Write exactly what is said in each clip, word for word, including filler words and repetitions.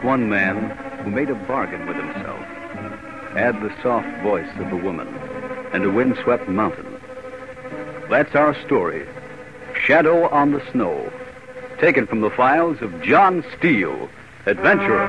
one man who made a bargain with himself. Add the soft voice of a woman and a windswept mountain. That's our story, Shadow on the Snow, taken from the files of John Steele, adventurer.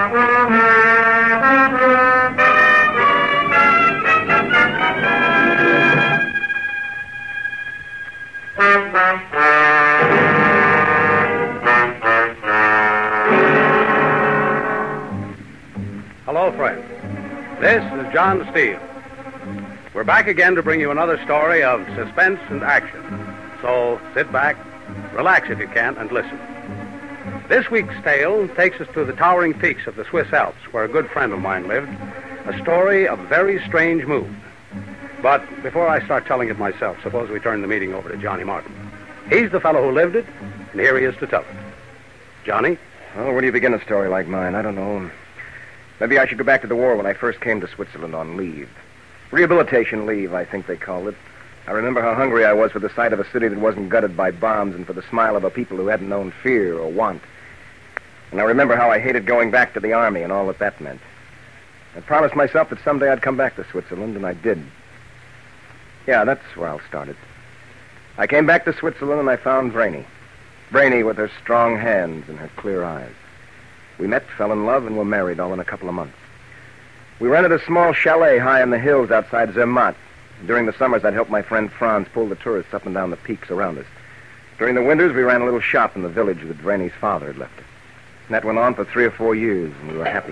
Hello, friends. This is John Steele. We're back again to bring you another story of suspense and action. So sit back, relax if you can, and listen. This week's tale takes us to the towering peaks of the Swiss Alps, where a good friend of mine lived, a story of very strange mood. But before I start telling it myself, suppose we turn the meeting over to Johnny Martin. He's the fellow who lived it, and here he is to tell it. Johnny? Well, where do you begin a story like mine? I don't know. Maybe I should go back to the war when I first came to Switzerland on leave. Rehabilitation leave, I think they called it. I remember how hungry I was for the sight of a city that wasn't gutted by bombs and for the smile of a people who hadn't known fear or want. And I remember how I hated going back to the army and all that that meant. I promised myself that someday I'd come back to Switzerland, and I did. Yeah, that's where I'll start it. I came back to Switzerland and I found Vreni. Vreni with her strong hands and her clear eyes. We met, fell in love, and were married all in a couple of months. We rented a small chalet high in the hills outside Zermatt. During the summers, I'd help my friend Franz pull the tourists up and down the peaks around us. During the winters, we ran a little shop in the village that Vreni's father had left us. And that went on for three or four years, and we were happy.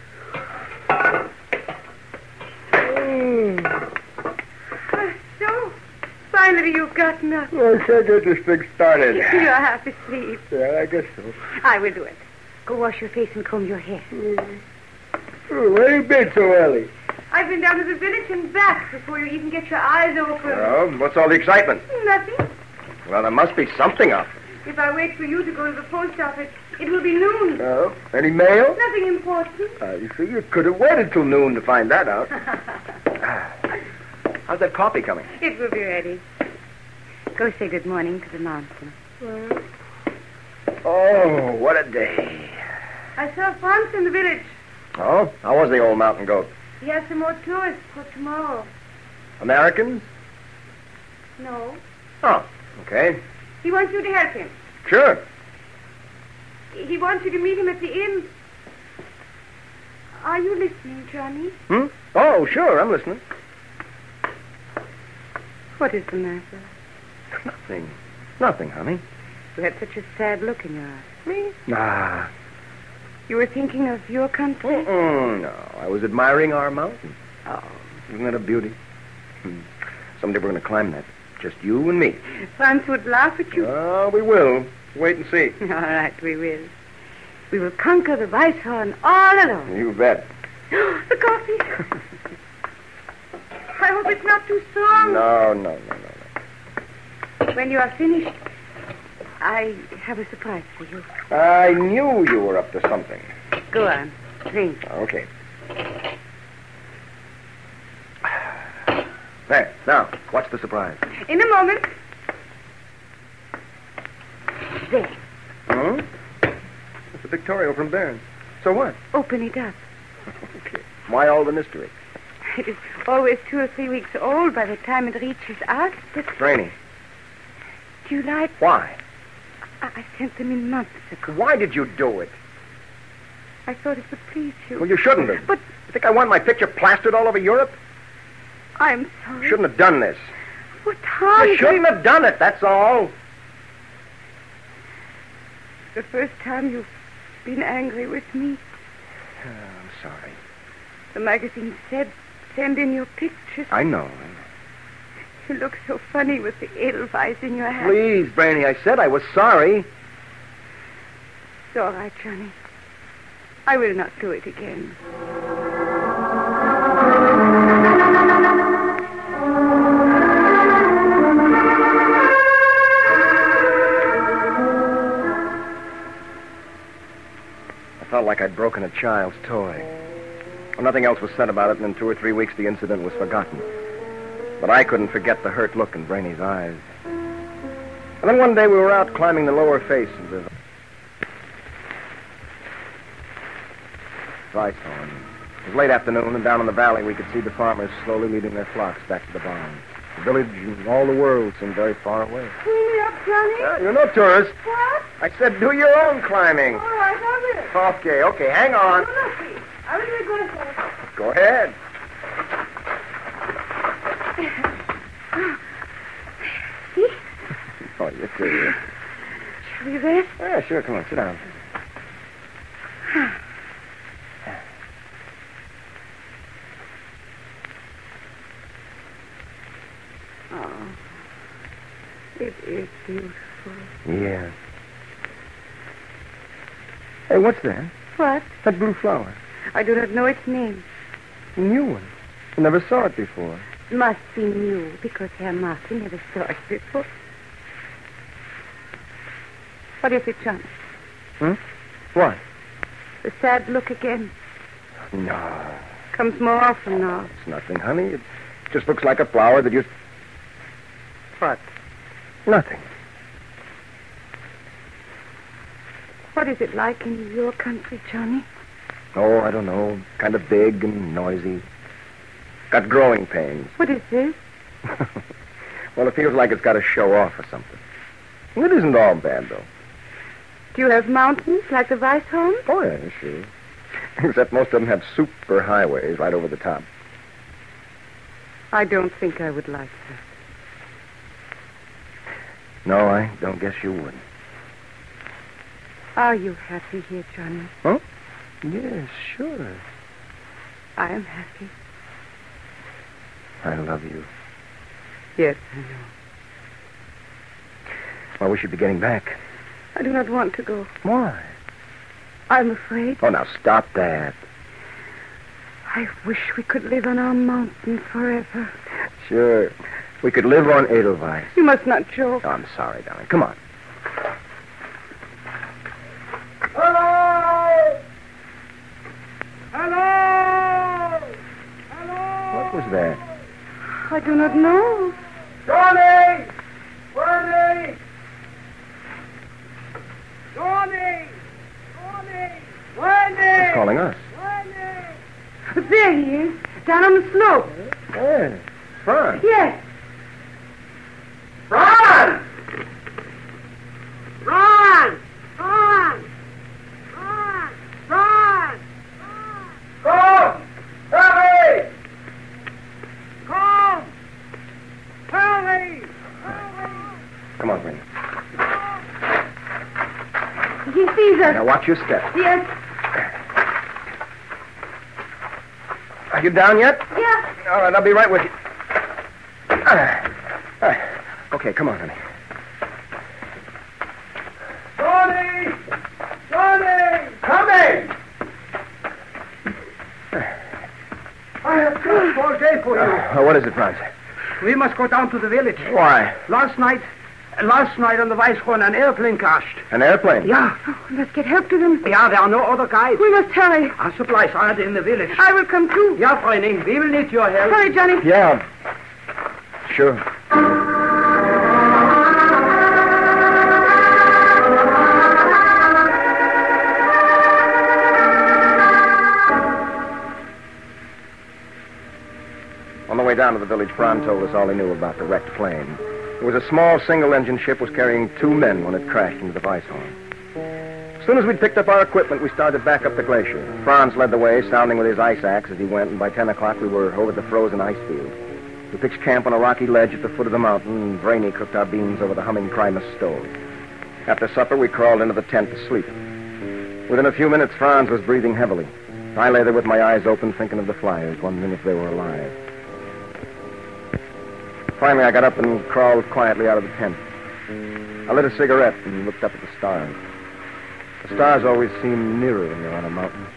Mm. Uh, so, finally you've gotten up. Well, I said get this thing started. You're half asleep. Yeah, I guess so. I will do it. Go wash your face and comb your hair. Mm. Oh, where you been so early? I've been down to the village and back before you even get your eyes open. Well, what's all the excitement? Nothing. Well, there must be something up. If I wait for you to go to the post office, it will be noon. Oh, any mail? Nothing important. Uh, you see, you could have waited till noon to find that out. How's that coffee coming? It will be ready. Go say good morning to the mountain. Well. Oh, what a day. I saw Franz in the village. Oh? How was the old mountain goat? He has some more tourists for tomorrow. Americans? No. Oh, okay. He wants you to help him. Sure. He wants you to meet him at the inn. Are you listening, Johnny? Hmm? Oh, sure, I'm listening. What is the matter? Nothing. Nothing, honey. You had such a sad look in your eyes. Me? Nah. You were thinking of your country? Mm-mm, no, I was admiring our mountain. Oh. Isn't that a beauty? Hmm. Someday we're going to climb that. Just you and me. Franz would laugh at you. Oh, we will. Wait and see. All right, we will. We will conquer the Weisshorn all alone. You bet. The coffee. I hope it's not too strong. No, no, no, no, no. When you are finished, I have a surprise for you. I knew you were up to something. Go on. Drink. Okay. There. Now, what's the surprise? In a moment. There. Hmm? It's a Victorio from Bern. So what? Open it up. Okay. Why all the mystery? It is always two or three weeks old by the time it reaches us. But Vreni. do you like... Why? I, I sent them in months ago. Why did you do it? I thought it would please you. Well, you shouldn't have. But You think I want my picture plastered all over Europe? I'm sorry. Shouldn't have done this. What harm? You shouldn't have done it, that's all. The first time you've been angry with me. Oh, I'm sorry. The magazine said, send in your pictures. I know. You look so funny with the Edelweiss in your hat. Please, Vreni, I said I was sorry. It's all right, Johnny. I will not do it again. I felt like I'd broken a child's toy. Well, nothing else was said about it, and in two or three weeks the incident was forgotten. But I couldn't forget the hurt look in Vreni's eyes. And then one day we were out climbing the lower face of the... Weisshorn. It was late afternoon, and down in the valley we could see the farmers slowly leading their flocks back to the barn. The village and all the world seemed very far away. Clean me up, Johnny. Uh, you're no tourist. What? I said do your own climbing. All right, I will. Okay, okay, hang on. Oh, looky. I will be good for Go ahead. See? Oh, you're curious. Shall we rest? Yeah, sure, come on, sit down. Oh, it is beautiful. Yeah. Hey, what's that? What? That blue flower. I do not know its name. A new one. I never saw it before. It must be new because Herr Martin never saw it before. What is it, John? Hmm? What? The sad look again. No. Comes more often now. It's nothing, honey. It just looks like a flower that used... What? Nothing. What is it like in your country, Johnny? Oh, I don't know. Kind of big and noisy. Got growing pains. What is this? Well, it feels like it's got to show off or something. It isn't all bad, though. Do you have mountains like the Weisshorn? Oh, yeah, sure. Except most of them have super highways right over the top. I don't think I would like that. No, I don't guess you would. Are you happy here, Johnny? Huh? Yes, sure. I am happy. I love you. Yes, I know. Well, we should be getting back. I do not want to go. Why? I'm afraid. Oh, now stop that. I wish we could live on our mountain forever. Sure. We could live on Edelweiss. You must not joke. Oh, I'm sorry, darling. Come on. Hello! Hello! Hello! What was that? I do not know. Johnny! Johnny! Johnny! Johnny! Wendy! He's calling us. Wendy! There he is, down on the slope. Yeah. Franz. Yes. Ron! Ron! Ron! Ron! Ron! Come! Hurry! Come! Hurry! Come on, Brenda. He sees us. Now watch your step. Yes. Are you down yet? Yeah. All right, I'll be right with you. Ah. Ah. Okay, come on, honey. Johnny! Johnny! Coming! I have come all day for you. Uh, what is it, Franz? We must go down to the village. Why? Last night, last night on the Weisshorn, an airplane crashed. An airplane? Yeah, Oh, let's get help to them. yeah, there are no other guides. We must hurry. Our supplies are in the village. I will come too. Yeah, Freunding, we will need your help. Hurry, Johnny. Yeah. Sure. On the way down to the village, Franz told us all he knew about the wrecked plane. It was a small single-engine ship was carrying two men when it crashed into the Weisshorn. As soon as we'd picked up our equipment, we started back up the glacier. Franz led the way, sounding with his ice axe as he went, and by ten o'clock we were over the frozen ice field. We pitched camp on a rocky ledge at the foot of the mountain, and Brainy cooked our beans over the humming Primus stove. After supper, we crawled into the tent to sleep. Within a few minutes, Franz was breathing heavily. I lay there with my eyes open, thinking of the flyers, wondering if they were alive. Finally, I got up and crawled quietly out of the tent. I lit a cigarette and looked up at the stars. The stars always seem nearer when you're on a mountain.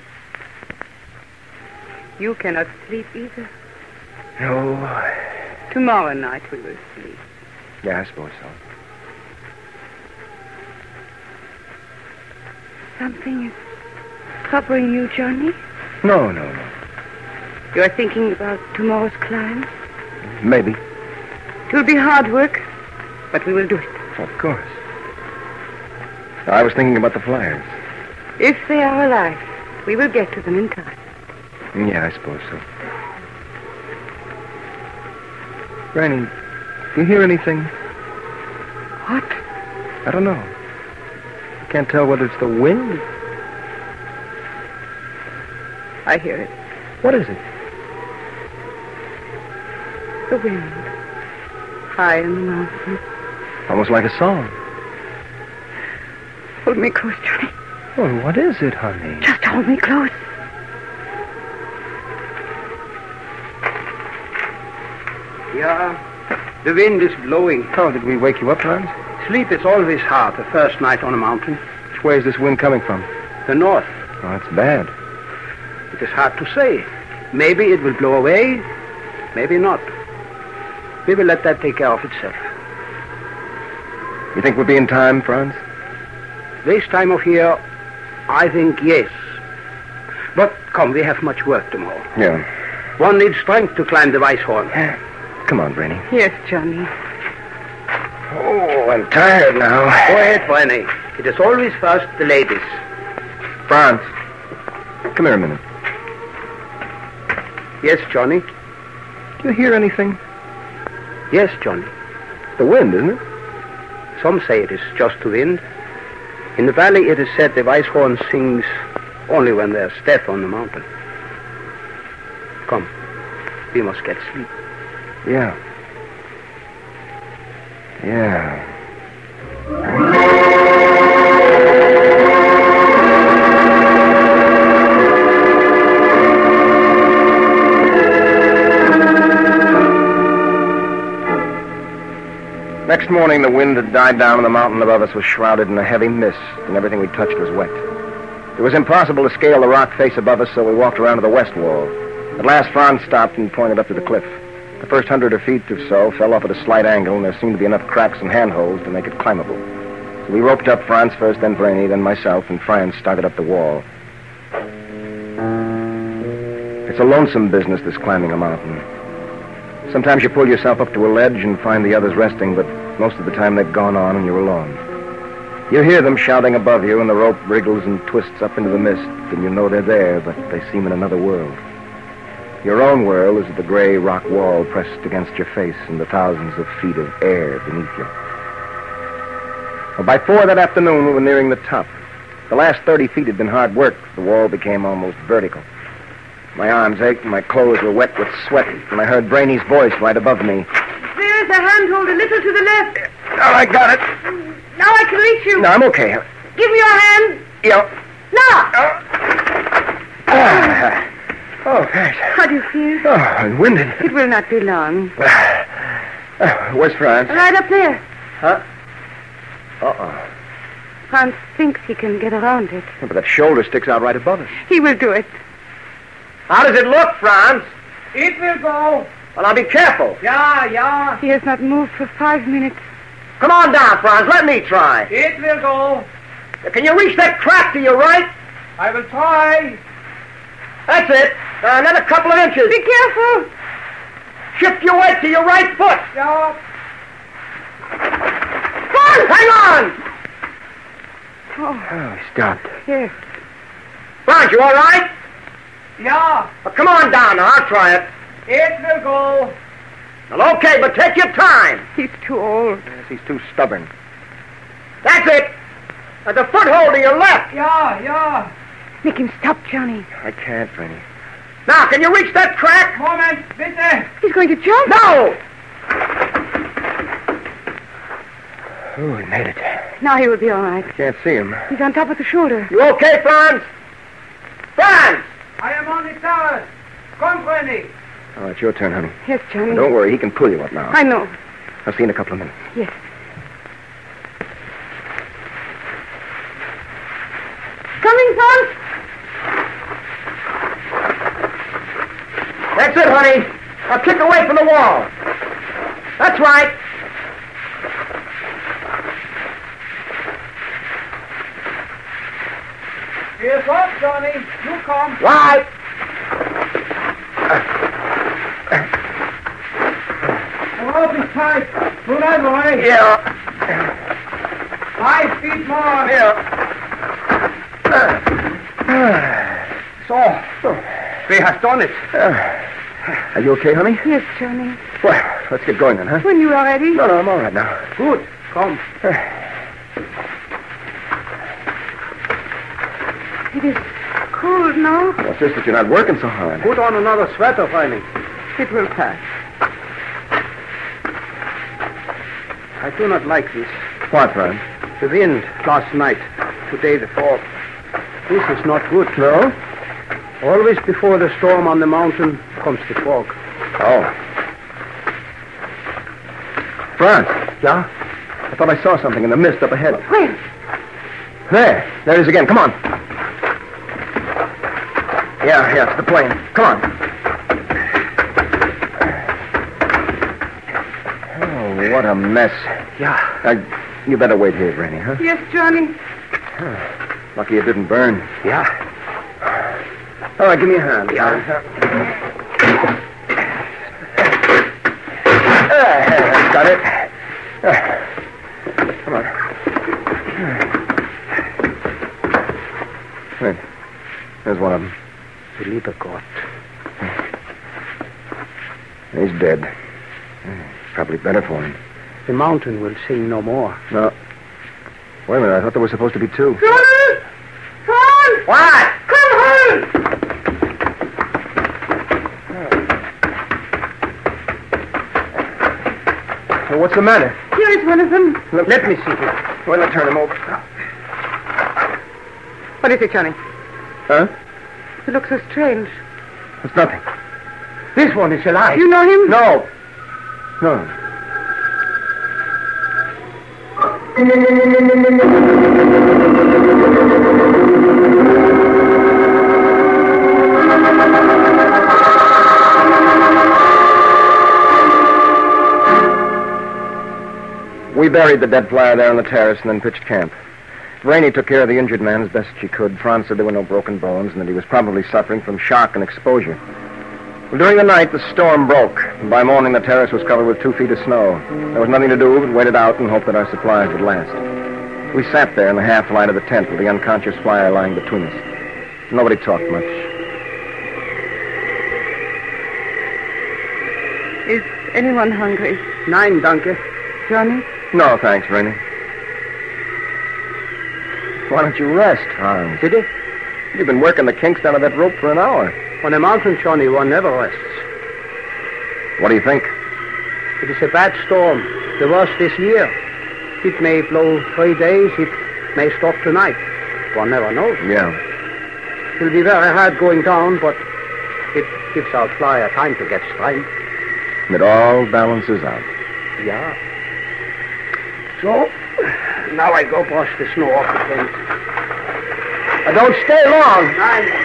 You cannot sleep either. No. Tomorrow night we will sleep. Yeah, I suppose so. Something is troubling you, Johnny? No, no, no. You are thinking about tomorrow's climb? Maybe. It will be hard work, but we will do it. Of course. I was thinking about the flyers. If they are alive, We will get to them in time. Yeah, I suppose so. Granny, do you hear anything? What? I don't know. I can't tell whether it's the wind. I hear it. What is it? The wind. High in the mountain. Almost like a song. Hold me close, Johnny. Well, what is it, honey? Just hold me close. Yeah, the wind is blowing. Oh, did we wake you up, Franz? Sleep is always hard the first night on a mountain. Which way is this wind coming from? The north. Oh, that's bad. It is hard to say. Maybe it will blow away, maybe not. We will let that take care of itself. You think we'll be in time, Franz? This time of year, I think yes. But come, we have much work tomorrow. Yeah. One needs strength to climb the Weisshorn. Come on, Brainy. Yes, Johnny. Oh, I'm tired now. Go ahead, Brenny. It is always first the ladies. Franz, come here a minute. Yes, Johnny. Do you hear anything? Yes, Johnny. The wind, isn't it? Some say it is just the wind. In the valley, it is said the Weisshorn sings only when there's death on the mountain. Come, we must get sleep. Yeah. Yeah. Next morning, the wind had died down and the mountain above us was shrouded in a heavy mist, and everything we touched was wet. It was impossible to scale the rock face above us, so we walked around to the west wall. At last, Franz stopped and pointed up to the cliff. The first hundred or feet or so fell off at a slight angle, and there seemed to be enough cracks and handholds to make it climbable. So we roped up Franz first, then Brainy, then myself, and Franz started up the wall. It's a lonesome business, this climbing a mountain. Sometimes you pull yourself up to a ledge and find the others resting, but most of the time they've gone on and you're alone. You hear them shouting above you, and the rope wriggles and twists up into the mist, and you know they're there, but they seem in another world. Your own world is the gray rock wall pressed against your face and the thousands of feet of air beneath you. Well, by four that afternoon, we were nearing the top. The last thirty feet had been hard work. The wall became almost vertical. My arms ached and my clothes were wet with sweat, and I heard Brainy's voice right above me. There is a handhold a little to the left. Oh, I got it. Now I can reach you. No, I'm okay. Give me your hand. Yeah. Now. Ah. Oh, thanks. How do you feel? Oh, I'm winded. It will not be long. Uh, where's Franz? Right up there. Huh? Uh-oh. Franz thinks he can get around it. Yeah, but that shoulder sticks out right above us. He will do it. How does it look, Franz? It will go. Well, now be careful. Yeah, yeah. He has not moved for five minutes. Come on down, Franz. Let me try. It will go. Can you reach that crack to your right? I will try. That's it. Uh, another couple of inches. Be careful. Shift your weight to your right foot. Yeah. Franz, hang on. Oh, Oh, he stopped. yes. Franz, you all right? Yeah. Well, come on down now. I'll try it. It will go. Well, okay, but take your time. He's too old. Yes, he's too stubborn. That's it. At the foothold to your left. Yeah, yeah. Make him stop, Johnny. I can't, Franny. Now, can you reach that crack? Moment, bitte. He's going to jump. No! Oh, he made it. Now he will be all right. Can't see him. He's on top of the shoulder. You okay, Franz? Franz! I am on the tower. Come, Brenny. Oh, it's your turn, honey. Yes, Johnny. Don't worry, he can pull you up now. I know. I'll see you in a couple of minutes. Yes. Coming, Franz. That's it, honey. Now kick away from the wall. That's right. Here's up, Johnny. You come. Right. The rope is tight. Do not worry. Yeah. Five feet more. Yeah. So, we have done it. Uh, are you okay, honey? Yes, Johnny. Well, let's get going then, huh? When you are ready. No, no, I'm all right now. Good. Come. It is cold now. What's this that you're not working so hard? Put on another sweater, Franny. It will pass. I do not like this. What, Fran? The wind last night, today the fog. This is not good. No? Always before the storm on the mountain comes the fog. Oh. Fran? Yeah? I thought I saw something in the mist up ahead. Where? There. There it is again. Come on. Yeah, yeah, it's the plane. Come on. Oh, what a mess. Yeah. Uh, you better wait here, Granny, huh? Yes, Johnny. Lucky it didn't burn. Yeah. All right, give me a hand. Yeah. Uh, got it. Uh, come on. There. There's one of them. Lieber Gott. He's dead. Probably better for him. The mountain will sing no more. No. Wait a minute. I thought there were supposed to be two. Johnny! John! What? Come home! So what's the matter? Here is one of them. Let, Let me see it. well, let's turn him over. What is it, Johnny? Huh? You look so strange. It's nothing. This one is alive. You know him? No. No. We buried the dead flyer there on the terrace and then pitched camp. Rainey took care of the injured man as best she could. Franz said there were no broken bones and that he was probably suffering from shock and exposure. Well, during the night, the storm broke, and by morning the terrace was covered with two feet of snow. There was nothing to do but wait it out and hope that our supplies would last. We sat there in the half light of the tent with the unconscious flyer lying between us. Nobody talked much. Is anyone hungry? Nein, danke. Johnny? No, thanks, Rainey. Why don't you rest, Hans? Did it? You've been working the kinks down of that rope for an hour. On a mountain, Johnny, one never rests. What do you think? It is a bad storm, the worst this year. It may blow three days, it may stop tonight. One never knows. Yeah. It will be very hard going down, but it gives our flyer time to get strength. It all balances out. Yeah. So, now I go brush the snow off the tent. Uh, don't stay long. Nein.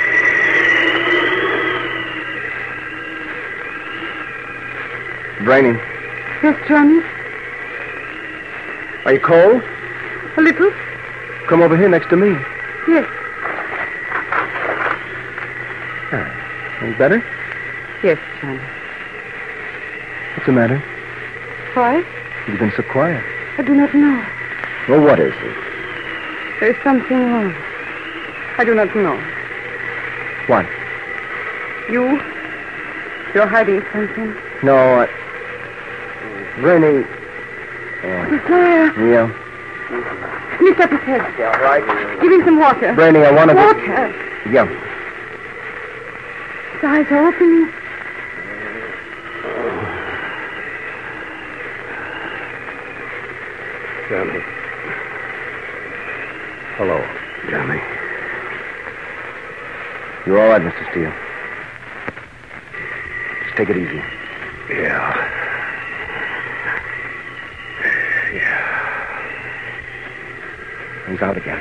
Brainy, Yes, Johnny? are you cold? A little? Come over here next to me. Yes. Any better? Yes, Johnny. What's the matter? Why? You've been so quiet. I do not know. Well, what is it? There is something wrong. I do not know. What? You? You're hiding something. No, I... Brainy... The flyer. Yeah. Lift up his head. Yeah, right. Give him some water. Brainy, I want to... Water. Yeah. His eyes are opening. Johnny. Hello, Johnny. You're all right, Mister Steele. Just take it easy. Yeah. Yeah. He's out again.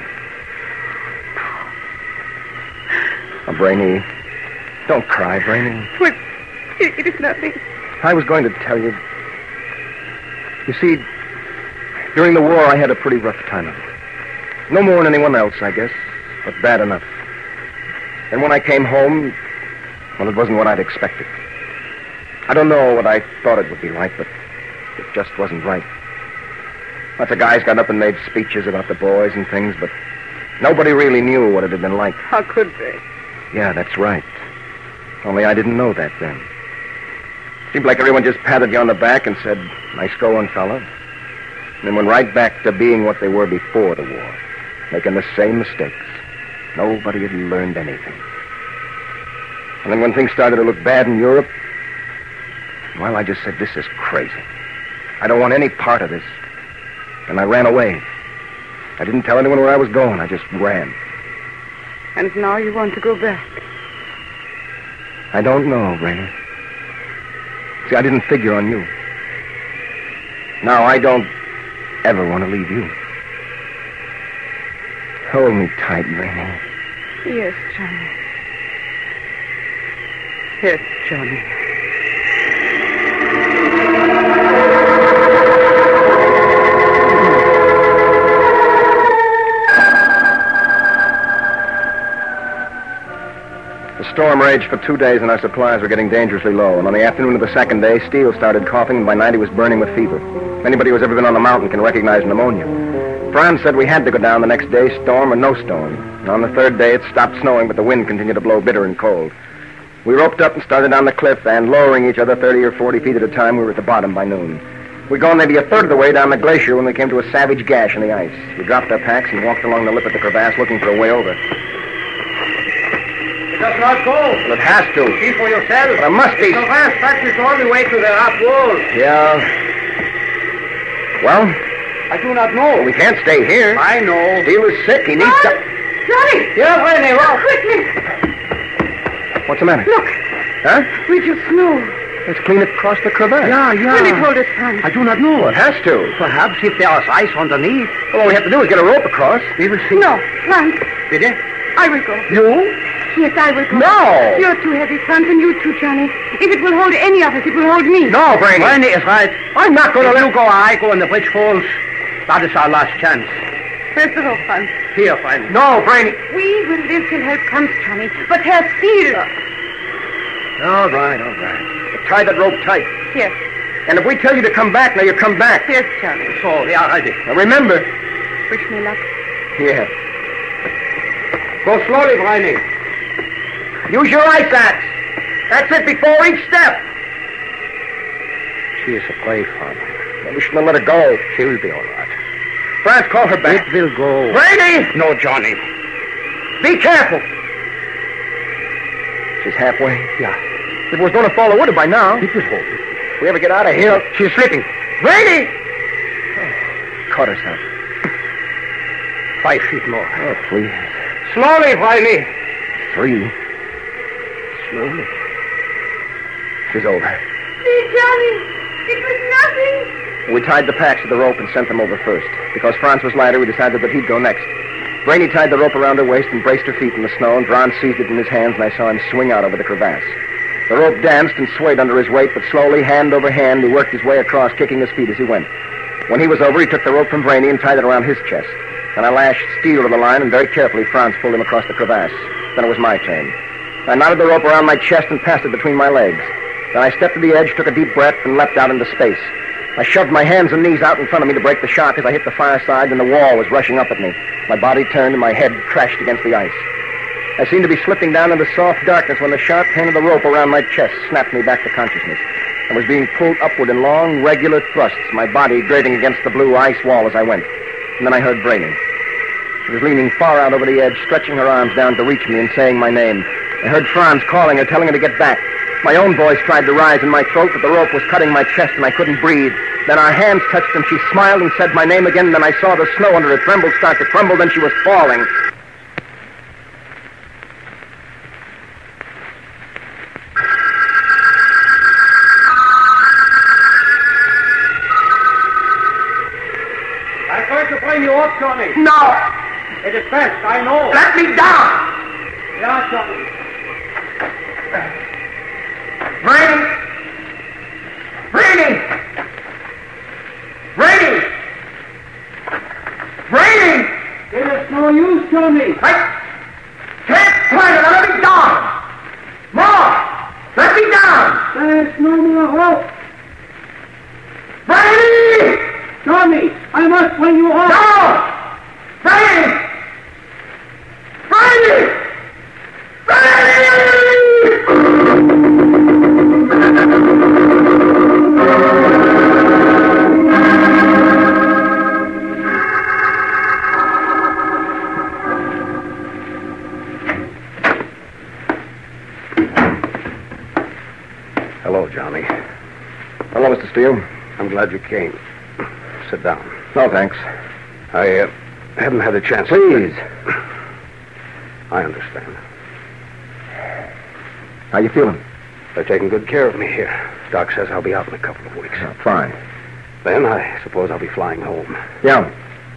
Oh, Brainy. Don't cry, Brainy. Well, it, it is nothing. I was going to tell you. You see, during the war, I had a pretty rough time of it. No more than anyone else, I guess, but bad enough. And when I came home, well, it wasn't what I'd expected. I don't know what I thought it would be like, but it just wasn't right. Lots of guys got up and made speeches about the boys and things, but nobody really knew what it had been like. How could they? Yeah, that's right. Only I didn't know that then. Seemed like everyone just patted you on the back and said, nice going, fella. And then went right back to being what they were before the war, making the same mistakes. Nobody had learned anything. And then when things started to look bad in Europe, well, I just said, this is crazy. I don't want any part of this. And I ran away. I didn't tell anyone where I was going. I just ran. And now you want to go back? I don't know, Brainy. See, I didn't figure on you. Now, I don't ever want to leave you. Hold me tight, Brainy. Yes, Johnny. Yes, Johnny. The storm raged for two days and our supplies were getting dangerously low. And on the afternoon of the second day, Steele started coughing, and by night he was burning with fever. Anybody who's ever been on the mountain can recognize pneumonia. Franz said we had to go down the next day, storm or no storm. And on the third day, it stopped snowing, but the wind continued to blow bitter and cold. We roped up and started down the cliff, and lowering each other thirty or forty feet at a time, we were at the bottom by noon. We'd gone maybe a third of the way down the glacier when we came to a savage gash in the ice. We dropped our packs and walked along the lip of the crevasse looking for a way over. It does not go. Well, it has to. See for yourself. But it must be. The crevasse touches all the way to the rock wall. Yeah. Well, I do not know. we can't stay here. I know. Steele is sick. He needs to... Johnny! Yeah, Brainy, well. Quickly! What's the matter? Look, Huh? we just snow. It's clean across the crevasse. Yeah, yeah. Will it hold us, Franz? I do not know. Well, it has to. Perhaps if there is ice underneath. Well, all we have to do is get a rope across. We will see. No, Franz, Bitte? I will go. You? Yes, I will go. No! You're too heavy, Franz, and you too, Johnny. If it will hold any of us, it will hold me. No, Brainy. Brainy is right. I'm not going to If let... you go or I go and the bridge falls, that is our last chance. Where's the rope, Franz? Here, friend. No, Brainy. We will live till help comes, Johnny. But Herr Steele... All right, all right. But tie that rope tight. Yes, And if we tell you to come back, now you come back. yes, Johnny. So, we are ready. Now remember... Wish me luck. Yeah. Go slowly, Brainy. Use your ice axe. That's it before each step. She is a brave father. Well, we shouldn't have let her go. She will be all right. Franz, call her back. It will go. Brainy! No, Johnny. Be careful. She's halfway. Yeah. If it was going to fall, it would have by now. It will hold. If we ever get out of here... She is slipping. Brainy! Oh, caught herself. Five feet more. Oh, please. Slowly, Brainy. Three. Slowly. She's over. See, Johnny, it was nothing. We tied the packs to the rope and sent them over first. Because Franz was lighter, we decided that he'd go next. Brainy tied the rope around her waist and braced her feet in the snow, and Ron seized it in his hands, and I saw him swing out over the crevasse. The rope danced and swayed under his weight, but slowly, hand over hand, he worked his way across, kicking his feet as he went. When he was over, he took the rope from Brainy and tied it around his chest. Then I lashed Steele to the line, and very carefully Franz pulled him across the crevasse. Then it was my turn. I knotted the rope around my chest and passed it between my legs. Then I stepped to the edge, took a deep breath, and leapt out into space. I shoved my hands and knees out in front of me to break the shock as I hit the fireside, and the wall was rushing up at me. My body turned, and my head crashed against the ice. I seemed to be slipping down into soft darkness when the sharp pain of the rope around my chest snapped me back to consciousness. I was being pulled upward in long, regular thrusts, my body grating against the blue ice wall as I went. And then I heard Brainy. She was leaning far out over the edge, stretching her arms down to reach me and saying my name. I heard Franz calling her, telling her to get back. My own voice tried to rise in my throat, but the rope was cutting my chest and I couldn't breathe. Then our hands touched and she smiled and said my name again. Then I saw the snow under her tremble start to crumble. Then she was falling. I'm going to bring you up, Johnny. No! It is best, I know. Let me down! Yeah, Johnny. Brainy! Brainy! Brainy! Brainy! It is no use, Johnny. I can't find it. Let me down! More! Let me down! There is no more hope. Brainy! Johnny, I must bring you home. No! Brainy! Brainy! Hello, Johnny. Hello, Mister Steele. I'm glad you came. Sit down. No, thanks. I uh, haven't had a chance. Please. I understand. How you feeling? They're taking good care of me here. Doc says I'll be out in a couple of weeks. Oh, fine. Then I suppose I'll be flying home. Yeah.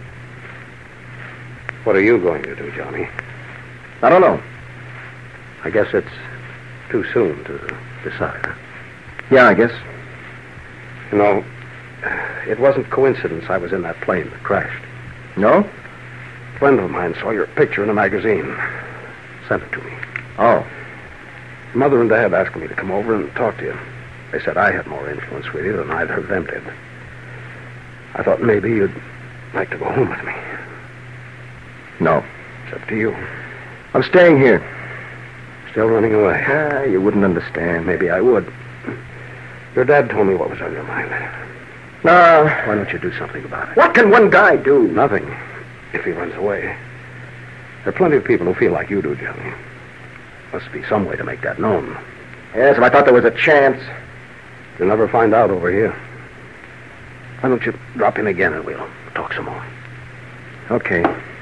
What are you going to do, Johnny? I don't know. I guess it's too soon to decide. Yeah, I guess. You know, it wasn't coincidence I was in that plane that crashed. No? A friend of mine saw your picture in a magazine. Sent it to me. Oh. Mother and Dad asked me to come over and talk to you. They said I had more influence with you than either of them did. I thought maybe you'd like to go home with me. No. It's up to you. I'm staying here. Still running away? Ah, you wouldn't understand. Maybe I would. Your dad told me what was on your mind. No. Why don't you do something about it? What can one guy do? Nothing, if he runs away. There are plenty of people who feel like you do, Johnny. Must be some way to make that known. Yes, if I thought there was a chance. You'll never find out over here. Why don't you drop in again and we'll talk some more? Okay.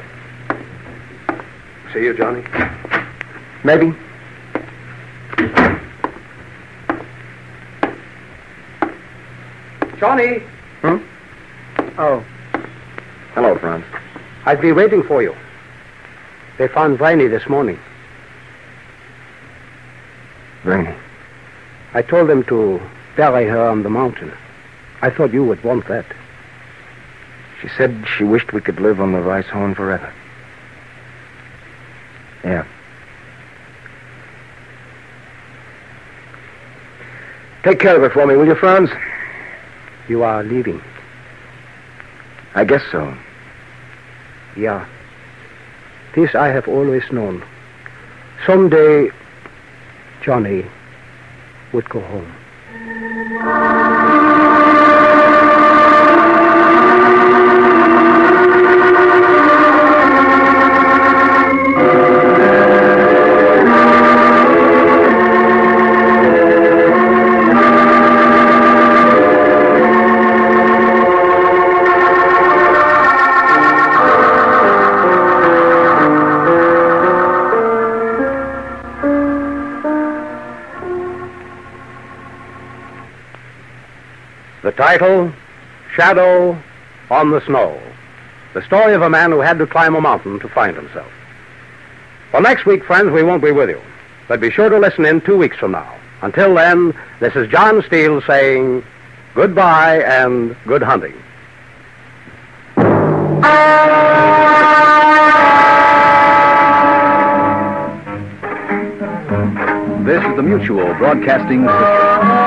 See you, Johnny? Maybe. Johnny! Hmm? Oh. Hello, Franz. I've been waiting for you. They found Viney this morning. Viney. I told them to bury her on the mountain. I thought you would want that. She said she wished we could live on the rice horn forever. Yeah. Take care of her for me, will you, Franz? You are leaving. I guess so. Yeah. This I have always known. Someday, Johnny would go home. The title, Shadow on the Snow. The story of a man who had to climb a mountain to find himself. Well, next week, friends, we won't be with you. But be sure to listen in two weeks from now. Until then, this is John Steele saying goodbye and good hunting. This is the Mutual Broadcasting System.